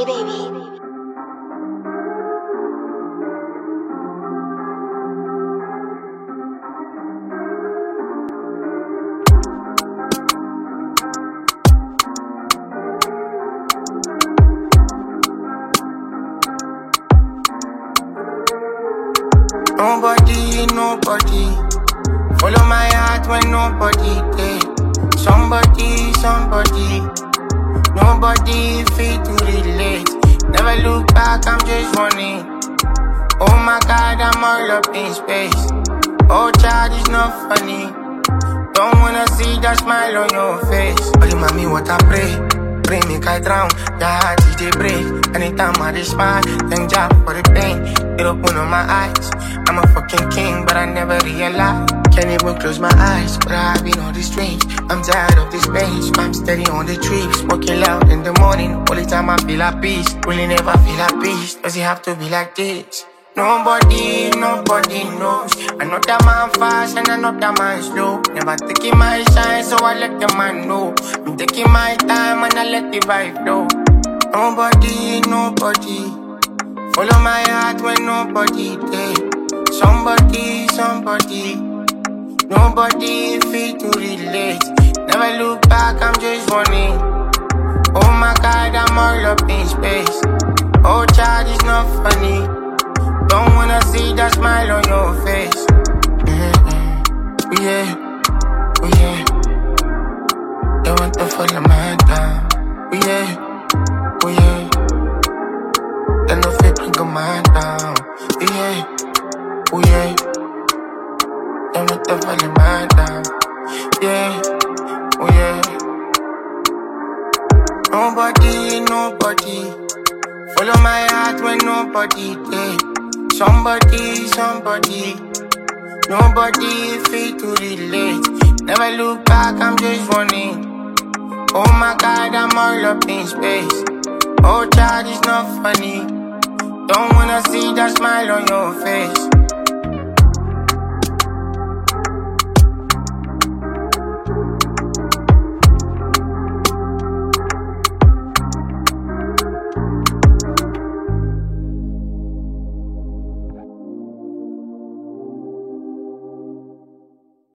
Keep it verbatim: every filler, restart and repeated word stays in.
baby. Nobody, nobody. Follow my heart when nobody there. Somebody, somebody. Nobody fit to relate. Never look back, I'm just running. Oh my God, I'm all up in space. Oh child, it's not funny. Don't wanna see that smile on your face. Holy mommy, what I pray. Pray make I drown. Your heart is the break. Anytime I just smile, thank God for the pain. It open on my eyes. I'm a fucking king, but I never realized. Can't even close my eyes, but I've been on these dreams. I'm tired of this pain, so I'm steady on the trip. Smoking loud in the morning, only time I feel at peace. Really never feel at peace. Does it have to be like this? Nobody, nobody knows. Another man fast and another man slow. Never taking my shine, so I let the man know. I'm taking my time and I let the vibe flow. Nobody, nobody. Follow my heart when nobody there. Somebody, somebody. Nobody fit to relate. Never look back, I'm just running. Oh my God, I'm all up in space. Oh child, it's not funny. Don't wanna see that smile on your face. Mm-hmm. Oh yeah, oh yeah. They want to follow my down. Oh yeah, oh yeah. They no fit bring a man down. Oh yeah, oh yeah. They want to follow my down. Yeah, oh yeah. Nobody, nobody. Follow my heart when nobody there. Somebody, somebody. Nobody fit to relate. Never look back, I'm just running. Oh my God, I'm all up in space. Oh child, it's not funny. Don't wanna see that smile on your face.